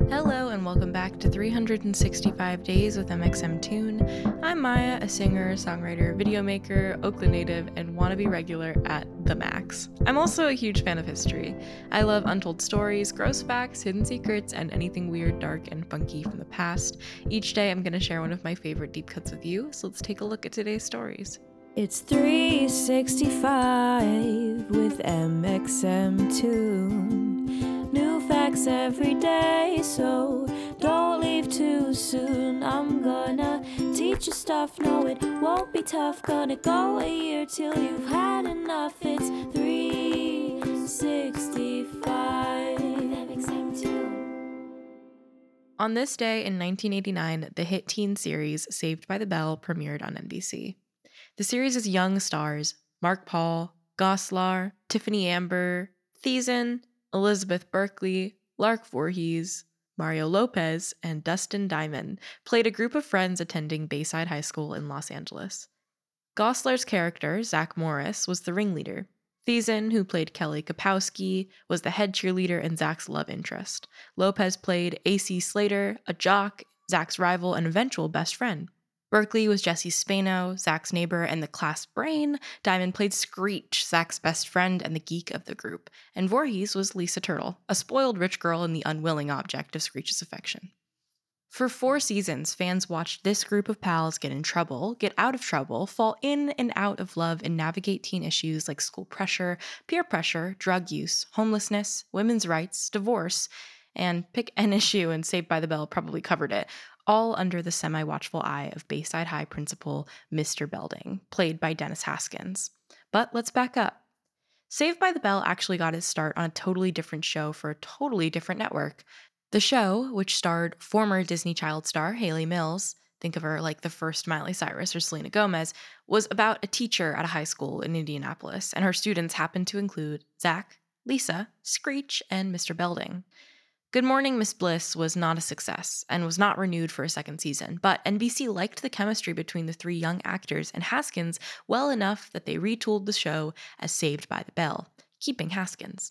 Hello and welcome back to 365 Days with mxmtoon. I'm Maya, a singer, songwriter, video maker, Oakland native, and wannabe regular at the max. I'm also a huge fan of history. I love untold stories, gross facts, hidden secrets, and anything weird, dark, and funky from the past. Each day I'm going to share one of my favorite deep cuts with you, so let's take a look at today's stories. It's 365 with mxmtoon. New facts every day, so don't leave too soon. I'm gonna teach you stuff, no it won't be tough. Gonna go a year till you've had enough. It's 365 mxmtoon. On this day in 1989, the hit teen series Saved by the Bell premiered on NBC. The series' young stars Mark Paul, Goslar, Tiffany Amber, Thiessen, Elizabeth Berkley, Lark Voorhees, Mario Lopez, and Dustin Diamond played a group of friends attending Bayside High School in Los Angeles. Goslar's character, Zach Morris, was the ringleader. Thiessen, who played Kelly Kapowski, was the head cheerleader and Zach's love interest. Lopez played A.C. Slater, a jock, Zach's rival and eventual best friend. Berkley was Jesse Spano, Zach's neighbor and the class brain. Diamond played Screech, Zach's best friend and the geek of the group. And Voorhees was Lisa Turtle, a spoiled rich girl and the unwilling object of Screech's affection. For 4 seasons, fans watched this group of pals get in trouble, get out of trouble, fall in and out of love, and navigate teen issues like school pressure, peer pressure, drug use, homelessness, women's rights, divorce, and pick an issue and Saved by the Bell probably covered it, all under the semi-watchful eye of Bayside High principal Mr. Belding, played by Dennis Haskins. But let's back up. Saved by the Bell actually got its start on a totally different show for a totally different network. The show, which starred former Disney child star Hayley Mills, think of her like the first Miley Cyrus or Selena Gomez, was about a teacher at a high school in Indianapolis, and her students happened to include Zach, Lisa, Screech, and Mr. Belding. Good Morning Miss Bliss was not a success and was not renewed for a second season, but NBC liked the chemistry between the 3 young actors and Haskins well enough that they retooled the show as Saved by the Bell, keeping Haskins,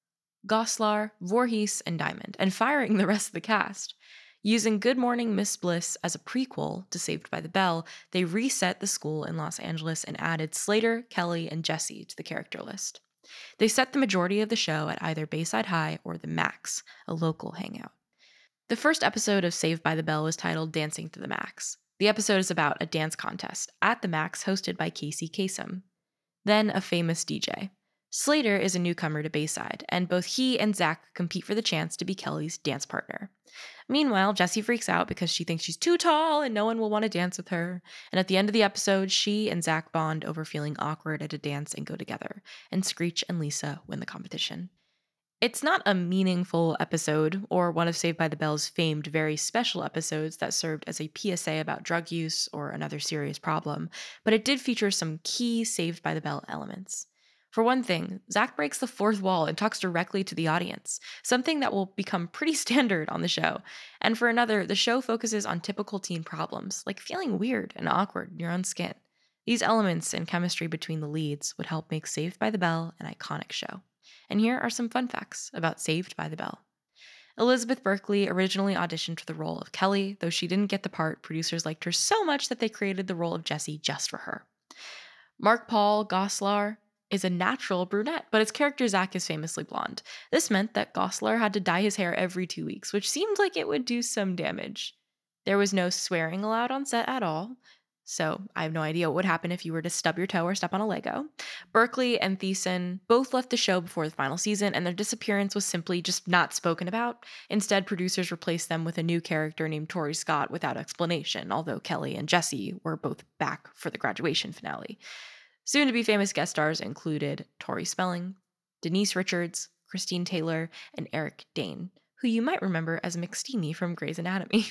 Goslar, Voorhees, and Diamond, and firing the rest of the cast. Using Good Morning Miss Bliss as a prequel to Saved by the Bell, they reset the school in Los Angeles and added Slater, Kelly, and Jesse to the character list. They set the majority of the show at either Bayside High or the Max, a local hangout. The first episode of Saved by the Bell was titled Dancing to the Max. The episode is about a dance contest at the Max hosted by Casey Kasem, then a famous DJ. Slater is a newcomer to Bayside, and both he and Zach compete for the chance to be Kelly's dance partner. Meanwhile, Jessie freaks out because she thinks she's too tall and no one will want to dance with her. And at the end of the episode, she and Zach bond over feeling awkward at a dance and go together, and Screech and Lisa win the competition. It's not a meaningful episode or one of Saved by the Bell's famed very special episodes that served as a PSA about drug use or another serious problem, but it did feature some key Saved by the Bell elements. For one thing, Zach breaks the 4th wall and talks directly to the audience, something that will become pretty standard on the show. And for another, the show focuses on typical teen problems, like feeling weird and awkward in your own skin. These elements and chemistry between the leads would help make Saved by the Bell an iconic show. And here are some fun facts about Saved by the Bell. Elizabeth Berkley originally auditioned for the role of Kelly, though she didn't get the part. Producers liked her so much that they created the role of Jessie just for her. Mark Paul Goslar is a natural brunette, but his character Zach is famously blonde. This meant that Goslar had to dye his hair every 2 weeks, which seemed like it would do some damage. There was no swearing allowed on set at all, so I have no idea what would happen if you were to stub your toe or step on a Lego. Berkley and Thiessen both left the show before the final season, and their disappearance was simply just not spoken about. Instead, producers replaced them with a new character named Tori Scott without explanation, although Kelly and Jessie were both back for the graduation finale. Soon-to-be famous guest stars included Tori Spelling, Denise Richards, Christine Taylor, and Eric Dane, who you might remember as McSteamy from Grey's Anatomy.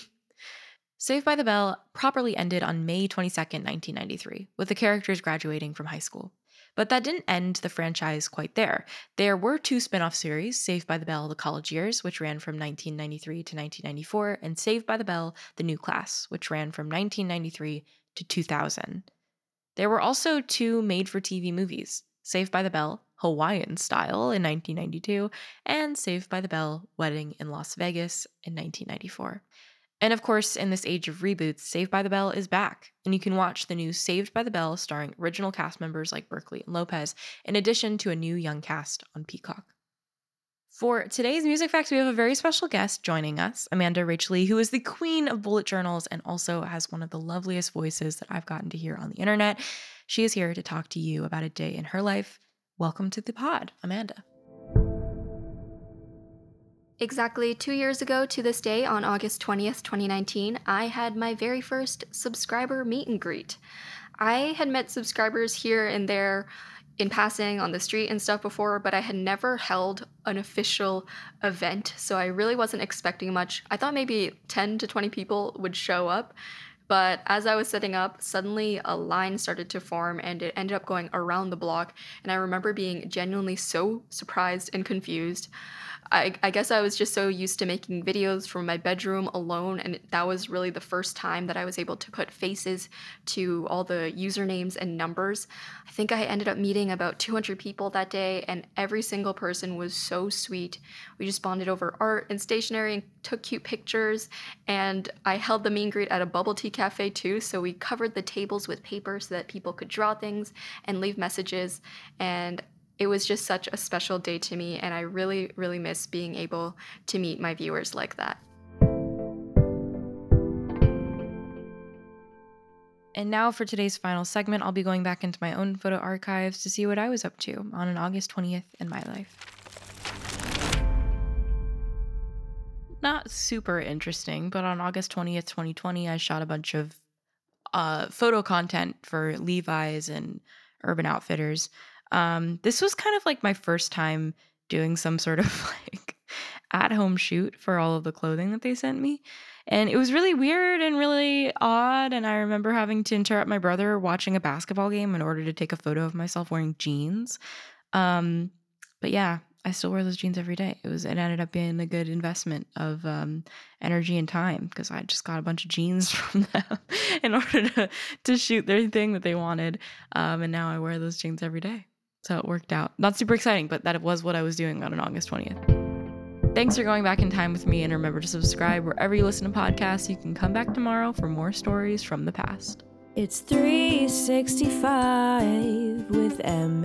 Saved by the Bell properly ended on May 22, 1993, with the characters graduating from high school. But that didn't end the franchise quite there. There were 2 spin-off series, Saved by the Bell: The College Years, which ran from 1993 to 1994, and Saved by the Bell: The New Class, which ran from 1993 to 2000. There were also 2 made-for-TV movies, Saved by the Bell: Hawaiian Style in 1992, and Saved by the Bell Wedding in Las Vegas in 1994. And of course, in this age of reboots, Saved by the Bell is back, and you can watch the new Saved by the Bell starring original cast members like Berkeley and Lopez, in addition to a new young cast on Peacock. For today's Music Facts, we have a very special guest joining us, Amanda Rachel Lee, who is the queen of bullet journals and also has one of the loveliest voices that I've gotten to hear on the internet. She is here to talk to you about a day in her life. Welcome to the pod, Amanda. Exactly 2 years ago to this day, on August 20th, 2019, I had my very first subscriber meet and greet. I had met subscribers here and there in passing on the street and stuff before, but I had never held an official event, so I really wasn't expecting much. I thought maybe 10 to 20 people would show up, but as I was setting up, suddenly a line started to form and it ended up going around the block, and I remember being genuinely so surprised and confused. I guess I was just so used to making videos from my bedroom alone, and that was really the first time that I was able to put faces to all the usernames and numbers. I think I ended up meeting about 200 people that day, and every single person was so sweet. We just bonded over art and stationery and took cute pictures, and I held the meet and greet at a bubble tea cafe too, so we covered the tables with paper so that people could draw things and leave messages, and it was just such a special day to me, and I really, really miss being able to meet my viewers like that. And now for today's final segment, I'll be going back into my own photo archives to see what I was up to on an August 20th in my life. Not super interesting, but on August 20th, 2020, I shot a bunch of photo content for Levi's and Urban Outfitters. This was kind of like my first time doing some sort of like at-home shoot for all of the clothing that they sent me. And it was really weird and really odd. And I remember having to interrupt my brother watching a basketball game in order to take a photo of myself wearing jeans. But yeah, I still wear those jeans every day. It ended up being a good investment of energy and time because I just got a bunch of jeans from them in order to shoot their thing that they wanted. And now I wear those jeans every day. So it worked out. Not super exciting, but that was what I was doing on an August 20th. Thanks for going back in time with me, and remember to subscribe wherever you listen to podcasts. You can come back tomorrow for more stories from the past. It's 365 with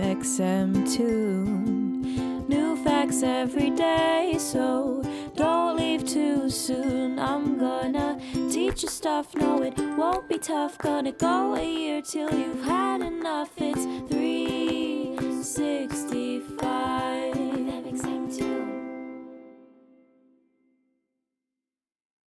MXM2. New facts every day, so don't leave too soon. I'm gonna teach you stuff, no it won't be tough. Gonna go a year till you've had enough. It's 365.